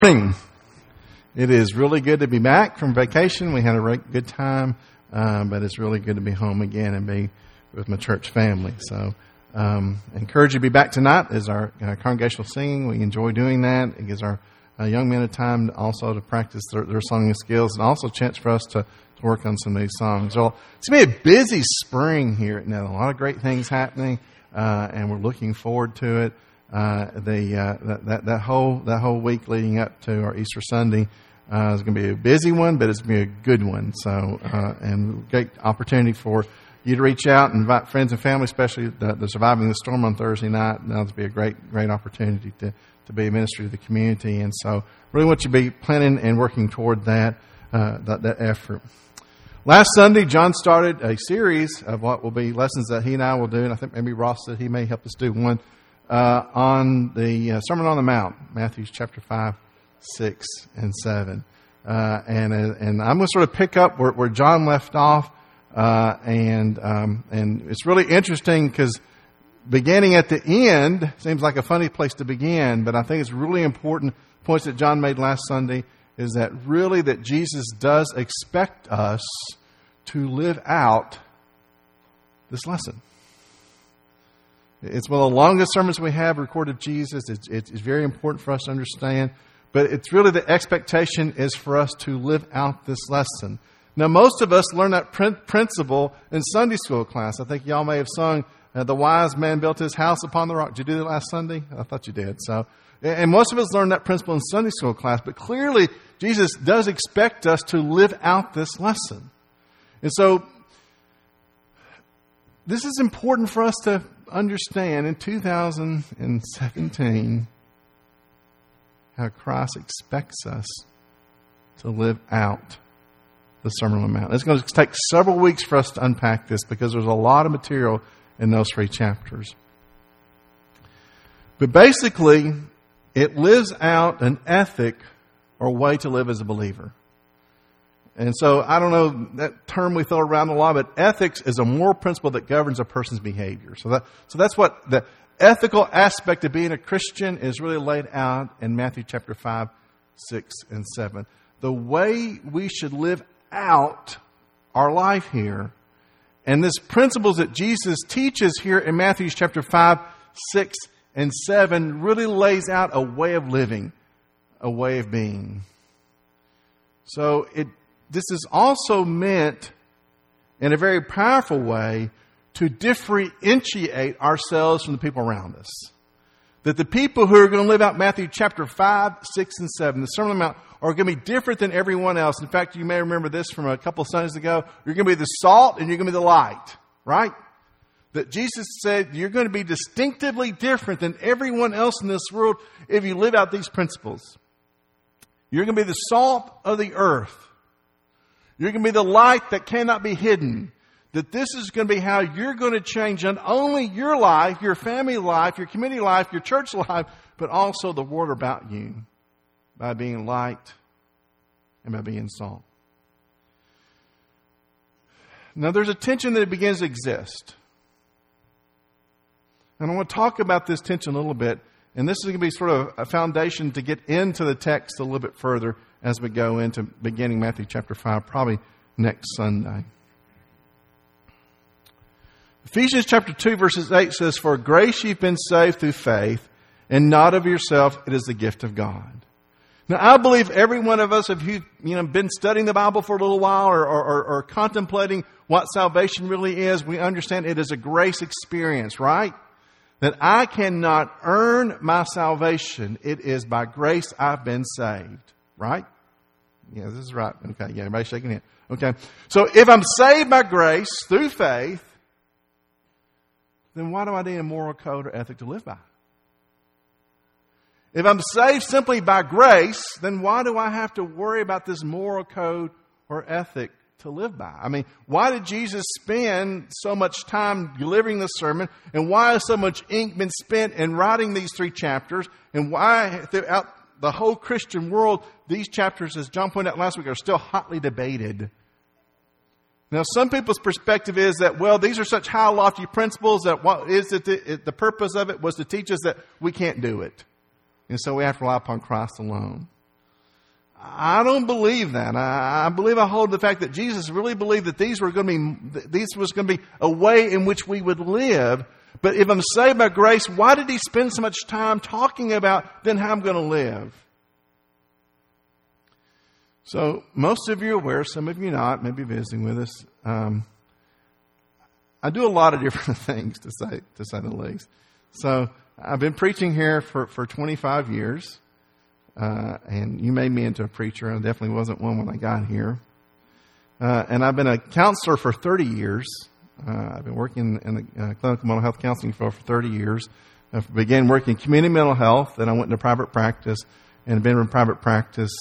Morning. It is really good to be back from vacation. We had a good time, but it's really good to be home again and be with my church family. So encourage you to be back tonight as our congregational singing. We enjoy doing that. It gives our young men a time also to practice their songing skills and also a chance for us to work on some of these songs. Well, it's going to be a busy spring here at Netherland. A lot of great things happening, and we're looking forward to it. That whole week leading up to our Easter Sunday is going to be a busy one, but it's going to be a good one. So, and great opportunity for you to reach out and invite friends and family, especially the Surviving the Storm on Thursday night. That'll be a great opportunity to be a ministry to the community. And so, really want you to be planning and working toward that effort. Last Sunday, John started a series of what will be lessons that he and I will do, and I think maybe Ross said he may help us do one. On the Sermon on the Mount, Matthew chapter 5, 6, and 7. And I'm going to sort of pick up where John left off. And it's really interesting because beginning at the end seems like a funny place to begin, but I think it's really important. Points that John made last Sunday is that really that Jesus does expect us to live out this lesson. It's one of the longest sermons we have recorded of Jesus. It's very important for us to understand. But it's really the expectation is for us to live out this lesson. Now, most of us learn that principle in Sunday school class. I think y'all may have sung, the wise man built his house upon the rock. Did you do that last Sunday? I thought you did. So, and most of us learn that principle in Sunday school class. But clearly, Jesus does expect us to live out this lesson. And so, this is important for us to understand in 2017 how Christ expects us to live out the Sermon on the Mount. It's going to take several weeks for us to unpack this because there's a lot of material in those 3 chapters. But basically, it lives out an ethic or way to live as a believer. And so, I don't know, that term we throw around a lot, but ethics is a moral principle that governs a person's behavior. So that's what the ethical aspect of being a Christian is really laid out in Matthew chapter 5, 6, and 7. The way we should live out our life here. And this principles that Jesus teaches here in Matthew chapter 5, 6, and 7 really lays out a way of living, a way of being. So this is also meant in a very powerful way to differentiate ourselves from the people around us. That the people who are going to live out Matthew chapter 5, 6, and 7, the Sermon on the Mount, are going to be different than everyone else. In fact, you may remember this from a couple of Sundays ago. You're going to be the salt and you're going to be the light, right? That Jesus said you're going to be distinctively different than everyone else in this world if you live out these principles. You're going to be the salt of the earth. You're going to be the light that cannot be hidden. That this is going to be how you're going to change not only your life, your family life, your community life, your church life, but also the world about you by being light and by being salt. Now there's a tension that begins to exist. And I want to talk about this tension a little bit. And this is going to be sort of a foundation to get into the text a little bit further as we go into beginning Matthew chapter 5, probably next Sunday. Ephesians chapter 2, verses 8 says, "For grace you've been saved through faith, and not of yourself, it is the gift of God." Now, I believe every one of us, if you've been studying the Bible for a little while or contemplating what salvation really is, we understand it is a grace experience, right? That I cannot earn my salvation. It is by grace I've been saved. Right? Yeah, this is right. Okay, yeah, everybody's shaking it. Okay. So if I'm saved by grace through faith, then why do I need a moral code or ethic to live by? If I'm saved simply by grace, then why do I have to worry about this moral code or ethic to live by? I mean, why did Jesus spend so much time delivering the sermon? And why has so much ink been spent in writing these 3 chapters? And why throughout the whole Christian world, these chapters, as John pointed out last week, are still hotly debated? Now, some people's perspective is that, well, these are such high, lofty principles that what is it, the purpose of it was to teach us that we can't do it. And so we have to rely upon Christ alone. I don't believe that. I believe I hold the fact that Jesus really believed that these was going to be a way in which we would live. But if I'm saved by grace, why did he spend so much time talking about then how I'm going to live? So most of you are aware, some of you not, maybe visiting with us. I do a lot of different things, to say the least. So I've been preaching here for 25 years. And you made me into a preacher. I definitely wasn't one when I got here. And I've been a counselor for 30 years. I've been working in the clinical mental health counseling field for 30 years. I began working in community mental health, then I went into private practice, and have been in private practice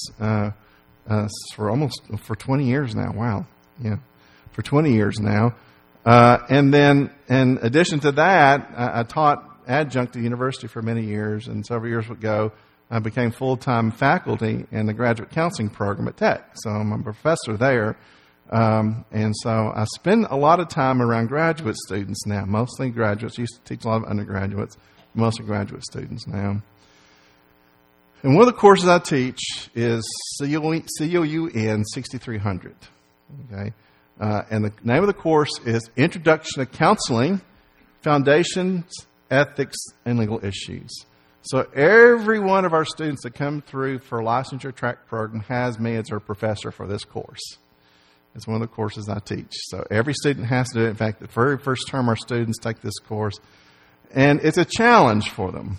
for 20 years now. Wow. Yeah. For 20 years now. And then in addition to that, I taught adjunct at the university for many years, and several years ago, I became full-time faculty in the graduate counseling program at Tech. So I'm a professor there. And so I spend a lot of time around graduate students now, mostly graduates. I used to teach a lot of undergraduates, mostly graduate students now. And one of the courses I teach is COUN 6300. Okay? And the name of the course is Introduction to Counseling, Foundations, Ethics, and Legal Issues. So every one of our students that come through for a licensure track program has me as their professor for this course. It's one of the courses I teach. So every student has to do it. In fact, the very first term our students take this course. And it's a challenge for them.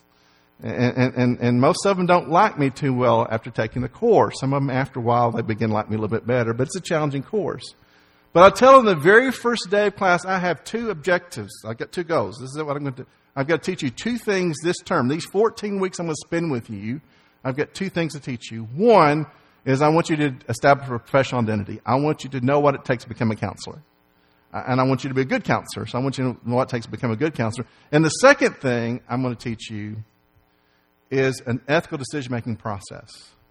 And most of them don't like me too well after taking the course. Some of them, after a while, they begin to like me a little bit better. But it's a challenging course. But I tell them the very first day of class, I have two objectives. I've got two goals. This is what I'm going to do. I've got to teach you two things this term. These 14 weeks I'm going to spend with you, I've got two things to teach you. One is I want you to establish a professional identity. I want you to know what it takes to become a counselor. And I want you to be a good counselor. So I want you to know what it takes to become a good counselor. And the second thing I'm going to teach you is an ethical decision-making process.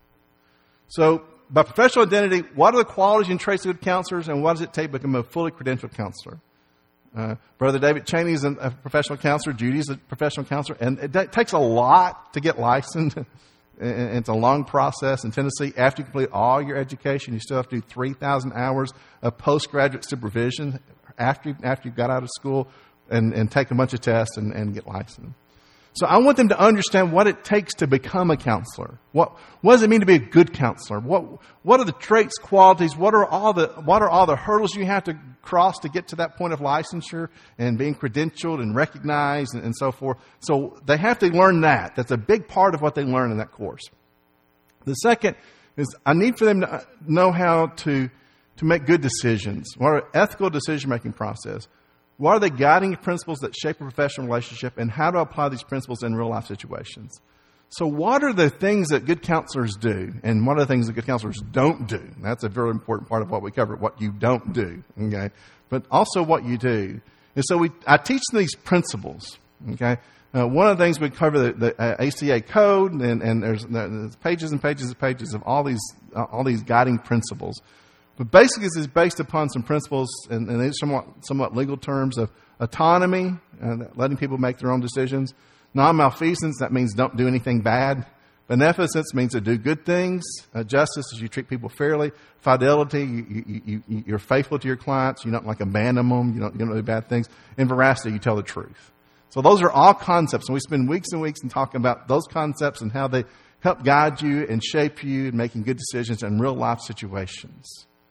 So by professional identity, what are the qualities and traits of good counselors, and what does it take to become a fully credentialed counselor? Brother David Cheney is a professional counselor. Judy's a professional counselor. And it takes a lot to get licensed. And it's a long process. In Tennessee, after you complete all your education, you still have to do 3,000 hours of postgraduate supervision after you've got out of school and take a bunch of tests and get licensed. So I want them to understand what it takes to become a counselor. What does it mean to be a good counselor? What are the traits, qualities? What are all the hurdles you have to cross to get to that point of licensure and being credentialed and recognized and so forth? So they have to learn that. That's a big part of what they learn in that course. The second is I need for them to know how to make good decisions. What are ethical decision-making process? What are the guiding principles that shape a professional relationship, and how to apply these principles in real-life situations? So what are the things that good counselors do, and what are the things that good counselors don't do? That's a very important part of what we cover, what you don't do, okay? But also what you do. And so I teach these principles, okay? One of the things we cover the ACA code, and there's pages and pages and pages of all these guiding principles. But basically, this is based upon some principles, and these are somewhat legal terms of autonomy, letting people make their own decisions. Non-malfeasance, that means don't do anything bad. Beneficence means to do good things. Justice is you treat people fairly. Fidelity, you're faithful to your clients. You don't abandon them. You don't do bad things. And veracity, you tell the truth. So those are all concepts, and we spend weeks and weeks in talking about those concepts and how they help guide you and shape you in making good decisions in real life situations.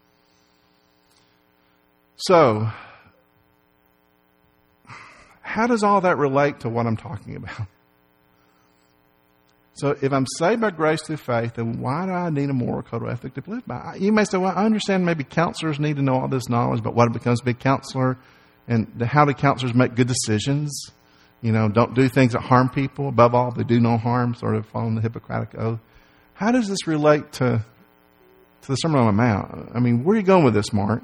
So, how does all that relate to what I'm talking about? So, if I'm saved by grace through faith, then why do I need a moral code or ethic to live by? You may say, well, I understand maybe counselors need to know all this knowledge about what it becomes to be a counselor and how do counselors make good decisions. Don't do things that harm people. Above all, they do no harm, sort of following the Hippocratic Oath. How does this relate to the Sermon on the Mount? I mean, where are you going with this, Mark?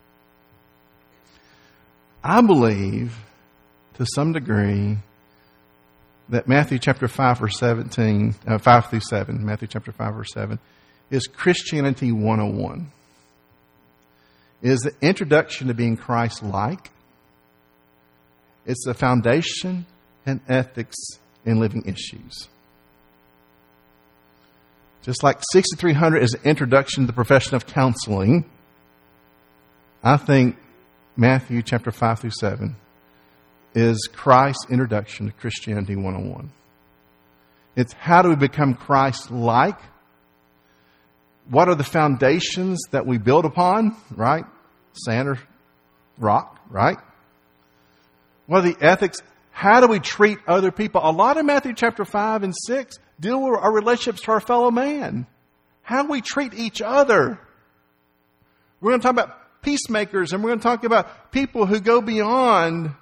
I believe, to some degree, that Matthew chapter 5, verse 17, 5 through 7, Matthew chapter 5, verse 7, is Christianity 101. It is the introduction to being Christ-like. It's the foundation and ethics in living issues. Just like 6300 is an introduction to the profession of counseling, I think Matthew chapter 5 through 7 is Christ's introduction to Christianity 101. It's how do we become Christ-like? What are the foundations that we build upon, right? Sand or rock, right? What are the ethics? How do we treat other people? A lot of Matthew chapter 5 and 6 deal with our relationships to our fellow man. How we treat each other. We're going to talk about peacemakers, and we're going to talk about people who go beyond.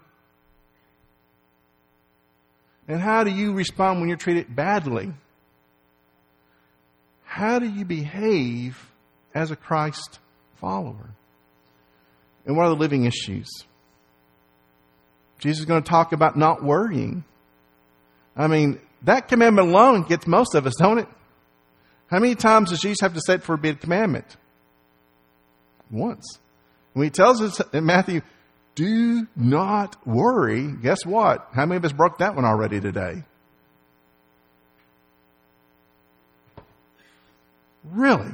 And how do you respond when you're treated badly? How do you behave as a Christ follower? And what are the living issues? Jesus is going to talk about not worrying. I mean, that commandment alone gets most of us, don't it? How many times does Jesus have to say it for a big commandment? Once. When he tells us in Matthew, do not worry, guess what? How many of us broke that one already today? Really?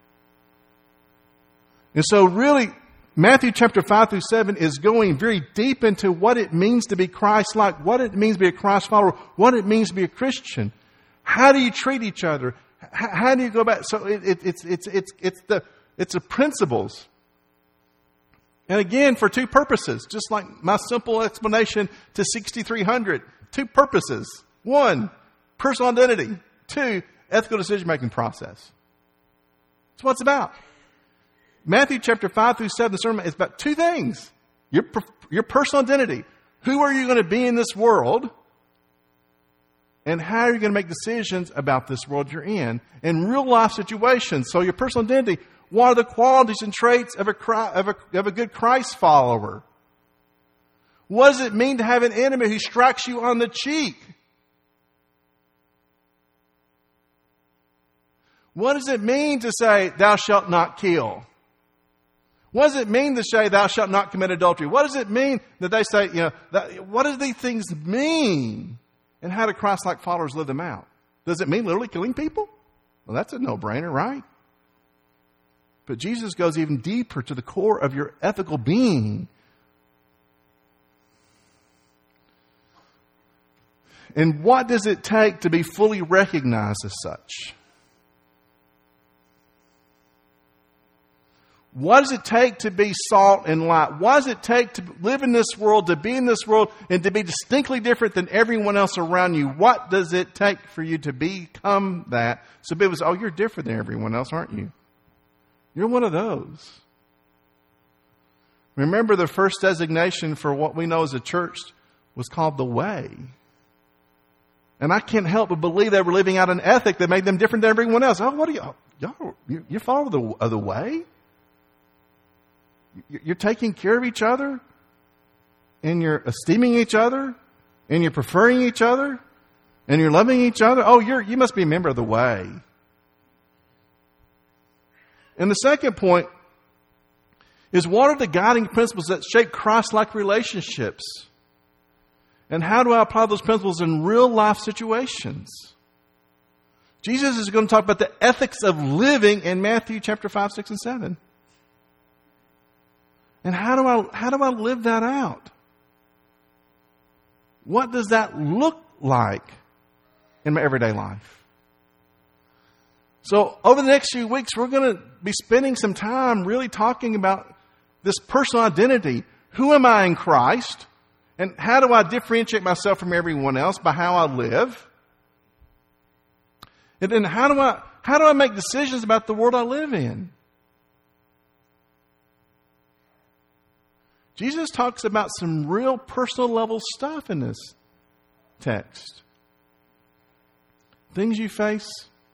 And so really, Matthew chapter 5 through 7 is going very deep into what it means to be Christ-like, what it means to be a Christ follower, what it means to be a Christian. How do you treat each other? How do you go back? So it's the principles. And again, for two purposes, just like my simple explanation to 6300. Two purposes. One, personal identity. Two, ethical decision-making process. That's what it's about. Matthew chapter 5 through 7, the sermon is about two things. Your personal identity. Who are you going to be in this world? And how are you going to make decisions about this world you're in real life situations? So your personal identity. What are the qualities and traits of a good Christ follower? What does it mean to have an enemy who strikes you on the cheek? What does it mean to say, thou shalt not kill? What does it mean to say, thou shalt not commit adultery? What does it mean that they say, what do these things mean? And how do Christ-like followers live them out? Does it mean literally killing people? Well, that's a no-brainer, right? But Jesus goes even deeper to the core of your ethical being. And what does it take to be fully recognized as such? What does it take to be salt and light? What does it take to live in this world, to be in this world, and to be distinctly different than everyone else around you? What does it take for you to become that? So people say, oh, you're different than everyone else, aren't you? You're one of those. Remember, the first designation for what we know as a church was called the Way. And I can't help but believe they were living out an ethic that made them different than everyone else. Oh, what are you follow the Way? You're taking care of each other, and you're esteeming each other, and you're preferring each other, and you're loving each other. Oh, you must be a member of the Way. And the second point is, what are the guiding principles that shape Christ-like relationships? And how do I apply those principles in real-life situations? Jesus is going to talk about the ethics of living in Matthew chapter 5, 6, and 7. And how do I live that out? What does that look like in my everyday life? So over the next few weeks, we're going to be spending some time really talking about this personal identity. Who am I in Christ? And how do I differentiate myself from everyone else by how I live? And then how do I make decisions about the world I live in? Jesus talks about some real personal level stuff in this text. Things you face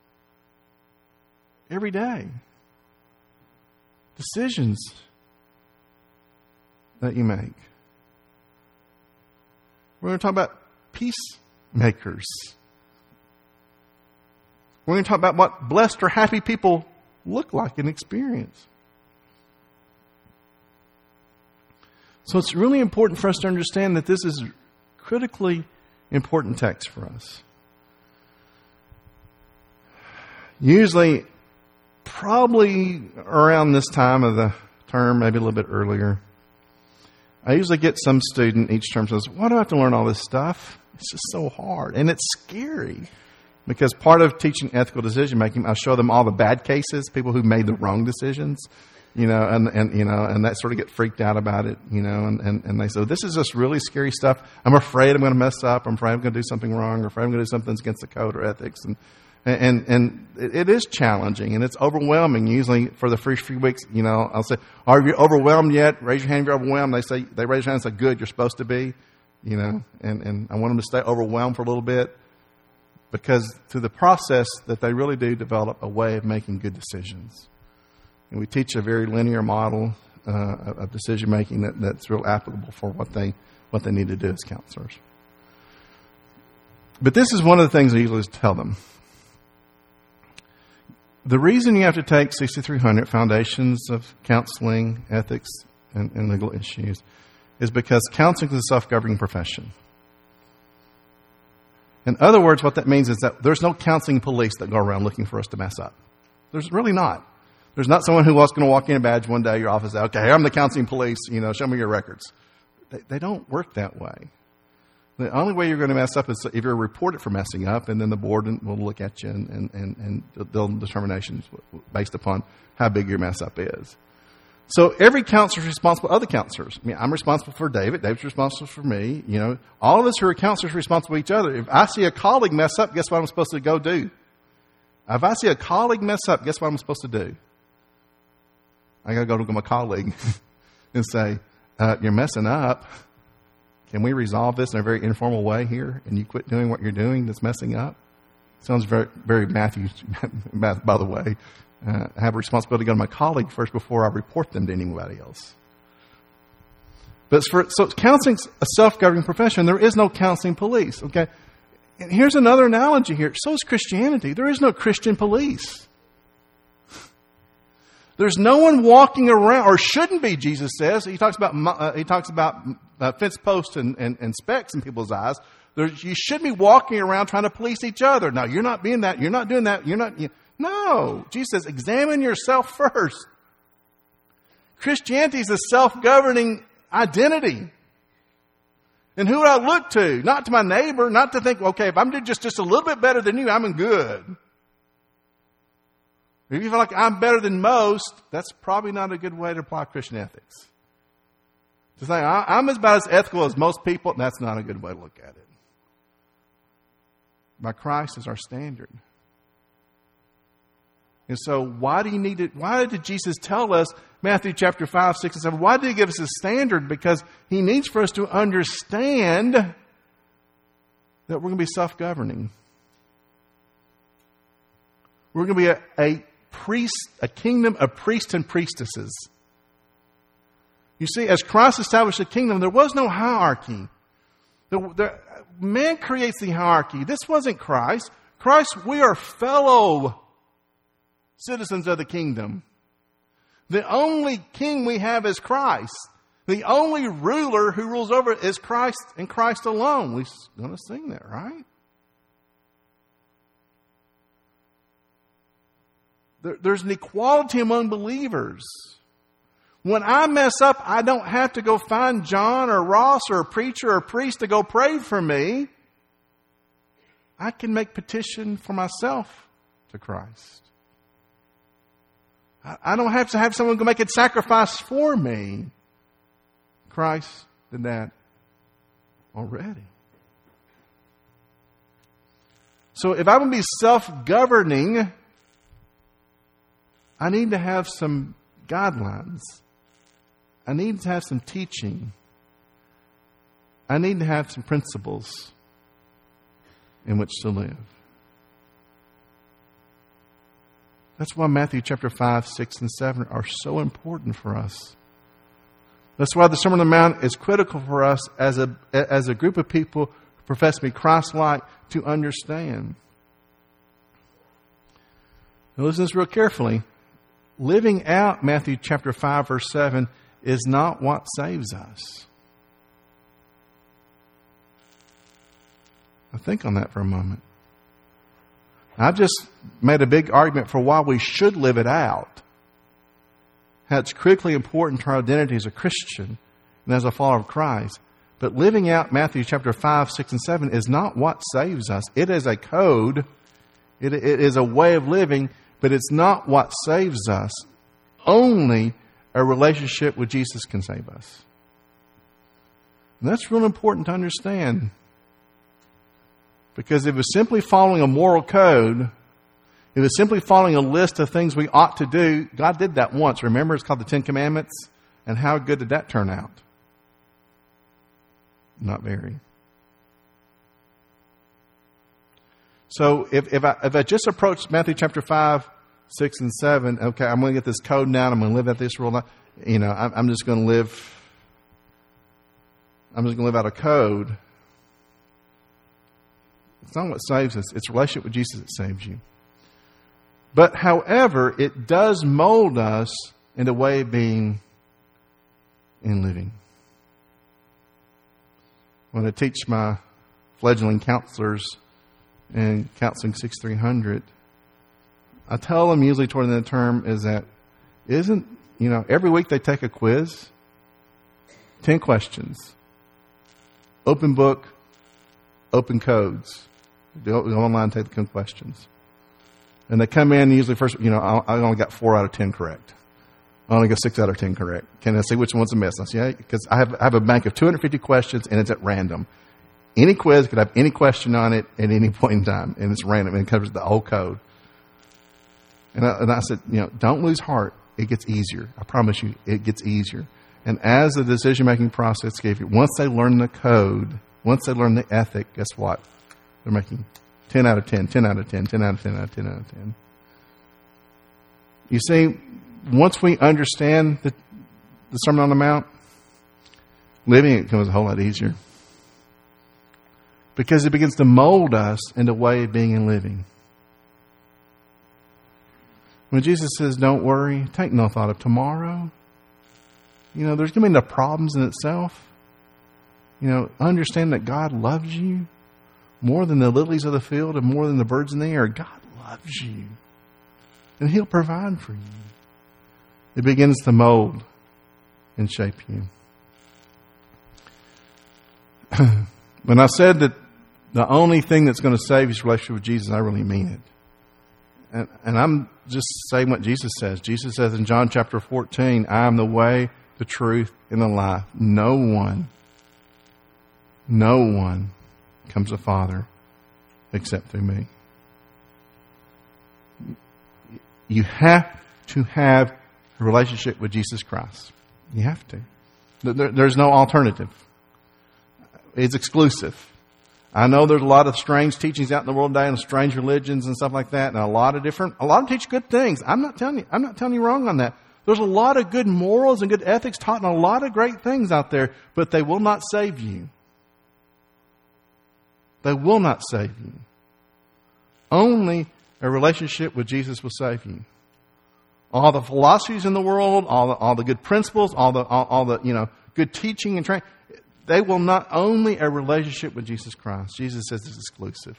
every day. Decisions that you make. We're going to talk about peacemakers. We're going to talk about what blessed or happy people look like and experience. So it's really important for us to understand that this is a critically important text for us. Usually, probably around this time of the term, maybe a little bit earlier, I usually get some student each term says, why do I have to learn all this stuff? It's just so hard. And it's scary. Because part of teaching ethical decision making, I show them all the bad cases, people who made the wrong decisions, and that sort of get freaked out about it, and they say, this is just really scary stuff. I'm afraid I'm going to mess up. I'm afraid I'm going to do something wrong. I'm afraid I'm going to do something against the code or ethics. And it is challenging and it's overwhelming. Usually for the first few weeks, I'll say, are you overwhelmed yet? Raise your hand if you're overwhelmed. They raise their hand and say, good, you're supposed to be, and I want them to stay overwhelmed for a little bit. Because through the process that they really do develop a way of making good decisions. And we teach a very linear model of decision making that's real applicable for what they need to do as counselors. But this is one of the things I usually tell them. The reason you have to take 6300 Foundations of Counseling, Ethics, and Legal Issues is because counseling is a self-governing profession. In other words, what that means is that there's no counseling police that go around looking for us to mess up. There's really not. There's not someone who was going to walk in a badge one day at your office and say, okay, I'm the counseling police, show me your records. They don't work that way. The only way you're going to mess up is if you're reported for messing up, and then the board will look at you and they'll determinations based upon how big your mess up is. So every counselor is responsible for other counselors. I'm responsible for David. David's responsible for me. All of us who are counselors are responsible for each other. If I see a colleague mess up, guess what I'm supposed to go do? If I see a colleague mess up, guess what I'm supposed to do? I got to go to my colleague and say, you're messing up. Can we resolve this in a very informal way here? And you quit doing what you're doing that's messing up? Sounds very, very Matthew, by the way. I have a responsibility to go to my colleague first before I report them to anybody else. So counseling's a self-governing profession. There is no counseling police. Okay, and here's another analogy here. So is Christianity. There is no Christian police. There's no one walking around, or shouldn't be. Jesus says he talks about fence posts and specks in people's eyes. You shouldn't be walking around trying to police each other. No, you're not being that. You're not doing that. You're not. No, Jesus says, examine yourself first. Christianity is a self-governing identity. And who would I look to? Not to my neighbor, not to think, okay, if I'm doing just a little bit better than you, I'm in good. If you feel like I'm better than most, that's probably not a good way to apply Christian ethics. To say, I'm about as ethical as most people, that's not a good way to look at it. By Christ is our standard. And so why did Jesus tell us, Matthew chapter 5, 6, and 7, why did he give us a standard? Because he needs for us to understand that we're going to be self-governing. We're going to be a kingdom of priests and priestesses. You see, as Christ established the kingdom, there was no hierarchy. Man creates the hierarchy. This wasn't Christ. Christ, we are fellow citizens of the kingdom. The only king we have is Christ. The only ruler who rules over it is Christ and Christ alone. We're going to sing that, right? There's an equality among believers. When I mess up, I don't have to go find John or Ross or a preacher or a priest to go pray for me. I can make petition for myself to Christ. I don't have to have someone go make a sacrifice for me. Christ did that already. So if I'm going to be self-governing, I need to have some guidelines. I need to have some teaching. I need to have some principles in which to live. That's why Matthew chapter 5, 6, and 7 are so important for us. That's why the Sermon on the Mount is critical for us as a group of people who profess to be Christ-like to understand. Now listen to this real carefully. Living out Matthew chapter 5, verse 7 is not what saves us. Now think on that for a moment. I've just made a big argument for why we should live it out. How it's critically important to our identity as a Christian and as a follower of Christ. But living out Matthew chapter 5, 6, and 7 is not what saves us. It is a code. It is a way of living, but it's not what saves us. Only a relationship with Jesus can save us. And that's real important to understand. Because if it's simply following a moral code, if it's simply following a list of things we ought to do, God did that once. Remember, it's called the Ten Commandments. And how good did that turn out? Not very. So if I just approach Matthew chapter 5, 6, and 7, okay, I'm going to get this code down. I'm going to live out this rule. You know, I'm just going to live. I'm just going to live out a code. It's not what saves us. It's a relationship with Jesus that saves you. But, however, it does mold us in the way of being and living. When I teach my fledgling counselors in Counseling 6300, I tell them usually toward the end of the term is that every week they take a quiz, 10 questions, open book, open codes. Go online and take the 10 questions. And they come in usually first, I only got 4 out of 10 correct. I only got 6 out of 10 correct. Can I see which one's a miss? I say, yeah, because I have a bank of 250 questions and it's at random. Any quiz could have any question on it at any point in time, and it's random and it covers the whole code. And I said, don't lose heart. It gets easier. I promise you, it gets easier. And as the decision-making process gave you, once they learn the code, once they learn the ethic, guess what? They're making 10 out of 10, 10 out of 10, 10 out of 10 out of 10 out of 10. You see, once we understand the Sermon on the Mount, living it becomes a whole lot easier. Because it begins to mold us in the way of being and living. When Jesus says, don't worry, take no thought of tomorrow, there's going to be no problems in itself. Understand that God loves you more than the lilies of the field and more than the birds in the air. God loves you. And He'll provide for you. It begins to mold and shape you. When I said that the only thing that's going to save his relationship with Jesus, I really mean it. And I'm just saying what Jesus says. Jesus says in John chapter 14, I am the way, the truth, and the life. No one comes to the Father except through me. You have to have a relationship with Jesus Christ. You have to. There's no alternative. It's exclusive. I know there's a lot of strange teachings out in the world today and strange religions and stuff like that, and a lot of them teach good things. I'm not telling you wrong on that. There's a lot of good morals and good ethics taught and a lot of great things out there, but they will not save you. They will not save you. Only a relationship with Jesus will save you. All the philosophies in the world, all the good principles, all the good teaching and training, they will not. Only a relationship with Jesus Christ. Jesus says it's exclusive.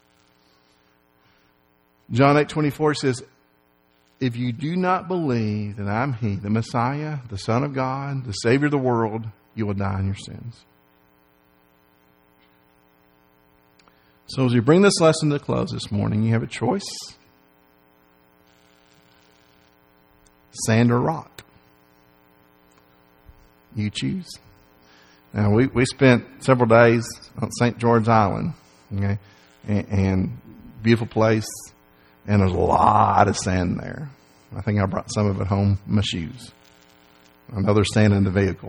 John 8:24 says, if you do not believe that I'm He, the Messiah, the Son of God, the Savior of the world, you will die in your sins. So as we bring this lesson to a close this morning, you have a choice. Sand or rock. You choose. Now, we spent several days on St. George Island, okay, and beautiful place, and there's a lot of sand there. I think I brought some of it home in my shoes. I know there's sand in the vehicle.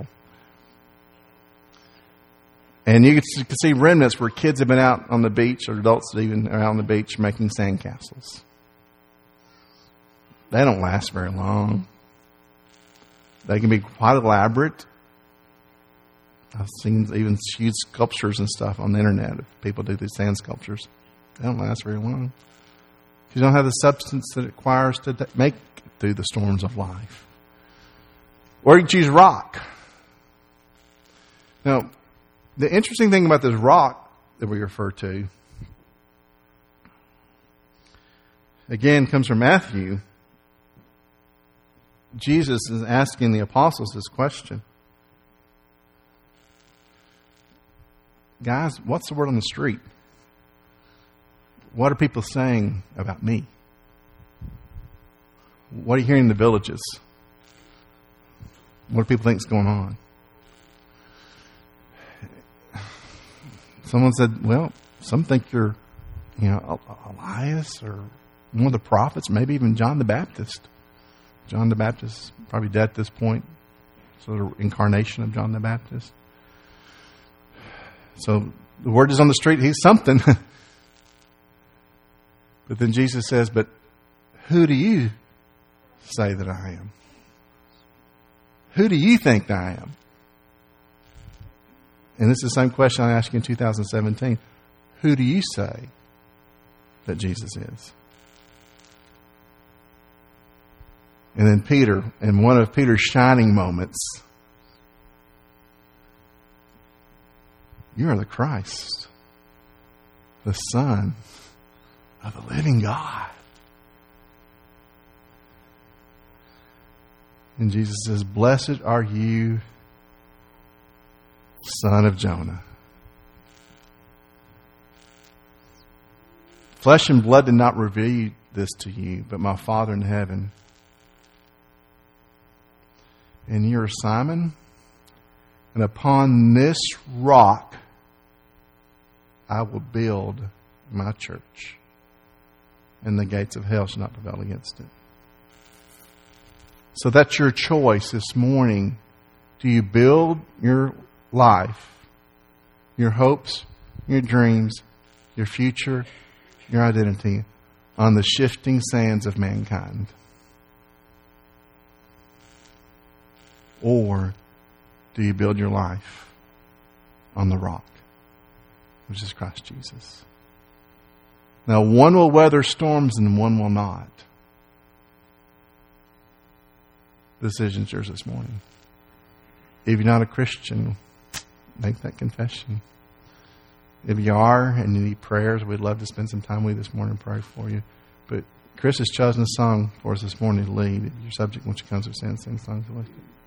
And you can see remnants where kids have been out on the beach, or adults even are out on the beach making sandcastles. They don't last very long. They can be quite elaborate. I've seen even huge sculptures and stuff on the internet. People do these sand sculptures. They don't last very long. Because you don't have the substance that it requires to make it through the storms of life. Or you can choose rock. Now, the interesting thing about this rock that we refer to again comes from Matthew. Jesus is asking the apostles this question. Guys, what's the word on the street? What are people saying about me? What are you hearing in the villages? What do people think is going on? Someone said, well, some think you're, Elias or one of the prophets, maybe even John the Baptist. John the Baptist, probably dead at this point. Sort of incarnation of John the Baptist. So the word is on the street, he's something. But then Jesus says, but who do you say that I am? Who do you think that I am? And this is the same question I asked you in 2017. Who do you say that Jesus is? And then Peter, in one of Peter's shining moments, you are the Christ, the Son of the living God. And Jesus says, blessed are you, son of Jonah. Flesh and blood did not reveal this to you, but my Father in heaven. And you are Simon, and upon this rock I will build my church, and the gates of hell shall not prevail against it. So that's your choice this morning. Do you build your life, your hopes, your dreams, your future, your identity on the shifting sands of mankind? Or do you build your life on the rock, which is Christ Jesus? Now, one will weather storms and one will not. The decision's yours this morning. If you're not a Christian, make that confession. If you are and you need prayers, we'd love to spend some time with you this morning and pray for you. But Chris has chosen a song for us this morning to lead. Your subject, once you come to stand, sing songs.